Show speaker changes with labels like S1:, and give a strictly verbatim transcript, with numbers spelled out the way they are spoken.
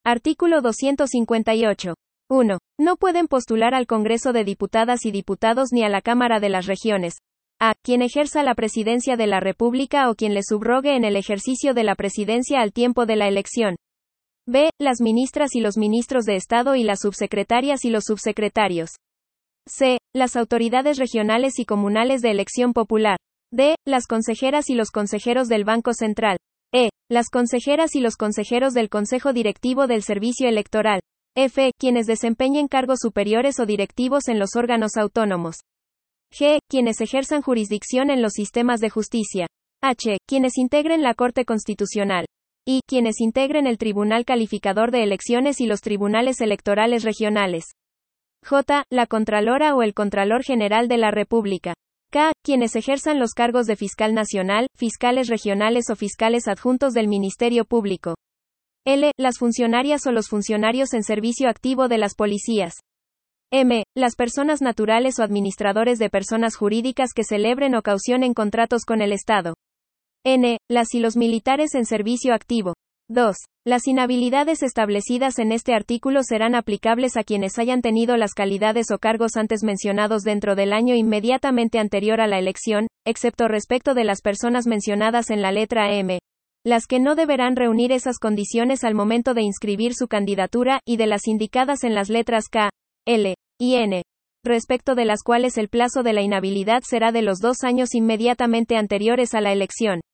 S1: Artículo doscientos cincuenta y ocho. uno. No pueden postular al Congreso de Diputadas y Diputados ni a la Cámara de las Regiones. A. Quien ejerza la presidencia de la República o quien le subrogue en el ejercicio de la presidencia al tiempo de la elección. B. Las ministras y los ministros de Estado y las subsecretarias y los subsecretarios. C. Las autoridades regionales y comunales de elección popular. D. Las consejeras y los consejeros del Banco Central. E. Las consejeras y los consejeros del Consejo Directivo del Servicio Electoral. F. Quienes desempeñen cargos superiores o directivos en los órganos autónomos. G. Quienes ejerzan jurisdicción en los sistemas de justicia. H. Quienes integren la Corte Constitucional. I. Quienes integren el Tribunal Calificador de Elecciones y los tribunales electorales regionales. J. La Contralora o el Contralor General de la República. K. Quienes ejerzan los cargos de fiscal nacional, fiscales regionales o fiscales adjuntos del Ministerio Público. L. Las funcionarias o los funcionarios en servicio activo de las policías. M. Las personas naturales o administradores de personas jurídicas que celebren o caucionen contratos con el Estado. N. Las y los militares en servicio activo. dos. Las inhabilidades establecidas en este artículo serán aplicables a quienes hayan tenido las calidades o cargos antes mencionados dentro del año inmediatamente anterior a la elección, excepto respecto de las personas mencionadas en la letra M. Las que no deberán reunir esas condiciones al momento de inscribir su candidatura, y de las indicadas en las letras K, L y N, respecto de las cuales el plazo de la inhabilidad será de los dos años inmediatamente anteriores a la elección.